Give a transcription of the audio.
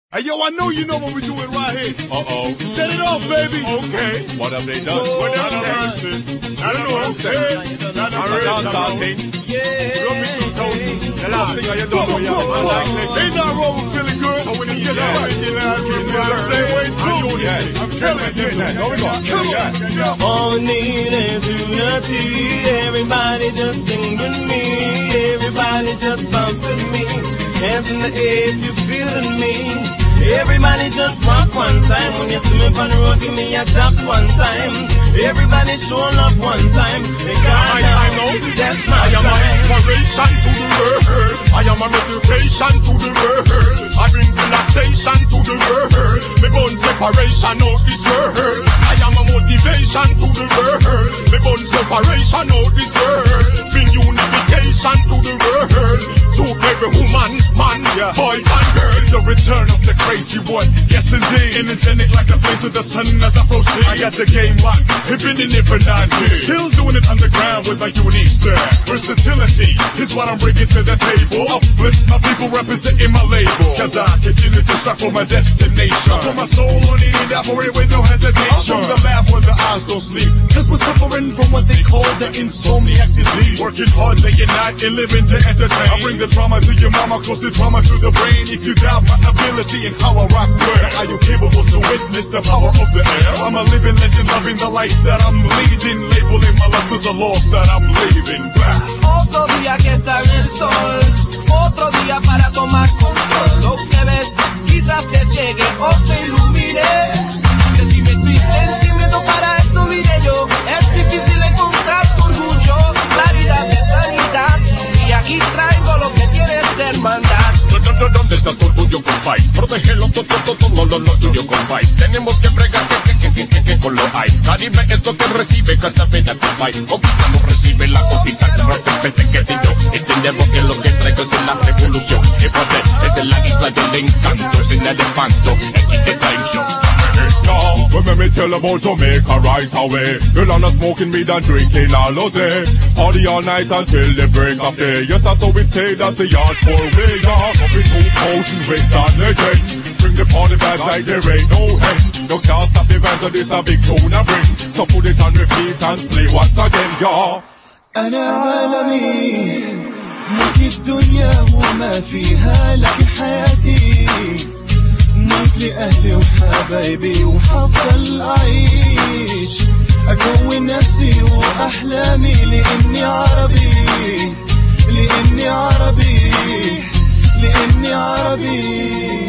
Hey, yo, I know you know what we're doing right here. Uh-oh. Set it off, baby. Okay. What have they done? What have they done? I don't know what I'm saying. That's a dancehall thing. Yeah. Don't be too cozy. The last thing I done with you. Ain't nothing wrong with feeling good. So when it's just right, you know, I feel the same way too. Yeah. I'm telling you that. Here we go. Come on. All we need is unity. Everybody just sing with me. Everybody just bounce with me. Hands in the air if you're feeling me. Everybody just rock one time. When you see me on the road, give me a taps one time. Everybody show love one time. That's my I am an inspiration to the world. I am an education to the world. I bring relaxation to the world. Me born separation of this world. I am a motivation to the world. Me born separation of this world. Bring unification to the world. To every woman, man, boys and girls. It's the return of the crazy one. Yes indeed. Energetic like the face of the sun as I proceed. I got the game locked. Have been in it for 9 years. Still doing it underground with my unique sound. Versatility is what I'm bringing to the table. Uplift my people representing my label. Cause I continue to strive for my destination. I put my soul on it and for it with no hesitation. I'm from the lab where the eyes don't sleep. Cause we're suffering from what they call the insomniac disease. Working hard day and night and living to entertain. I bring the drama to your mama, cause the drama to the brain. If you doubt my ability and how I rock word, are you capable to witness the power of the air? I'm a living legend, loving the life that I'm leading. Labeling my life as a loss that I'm leaving. Otro día que sale el sol, otro día para tomar control. Lo que ves quizás te ciegue o te ilumine. Crecimiento y sentimiento, para eso vine yo. Es difícil encontrar tu orgullo, claridad de sanidad. Y aquí traigo lo que tienes de hermandad. ¿Dónde está tu orgullo, compay? Protégelo todo lo tuyo, compay. Tenemos que bregar que con lo hay. Caribe es lo que recibe casa pena, compay. Conquistamos, recibe la conquista que no te pese que si yo enseñamos que lo que traigo es la revolución. El poder es de la isla del encanto, es en el espanto, es the time show. When me tell about Jamaica right away, girl on a smoking weed and drinking all rosé. Party all night until the break of day. Yes, that's how we stay, that's the hardcore way, yeah. Up in 2000 with that legend. Bring the party back like there ain't no end. No can't stop the vibes of this a big tune I bring. So put it on repeat and play once again, yeah. أنا عالمي ملك الدنيا وما فيها لكن حياتي ملك لأهلي وحبايبي وحفضل أعيش أكون نفسي وأحلامي لأني عربي لأني عربي لأني عربي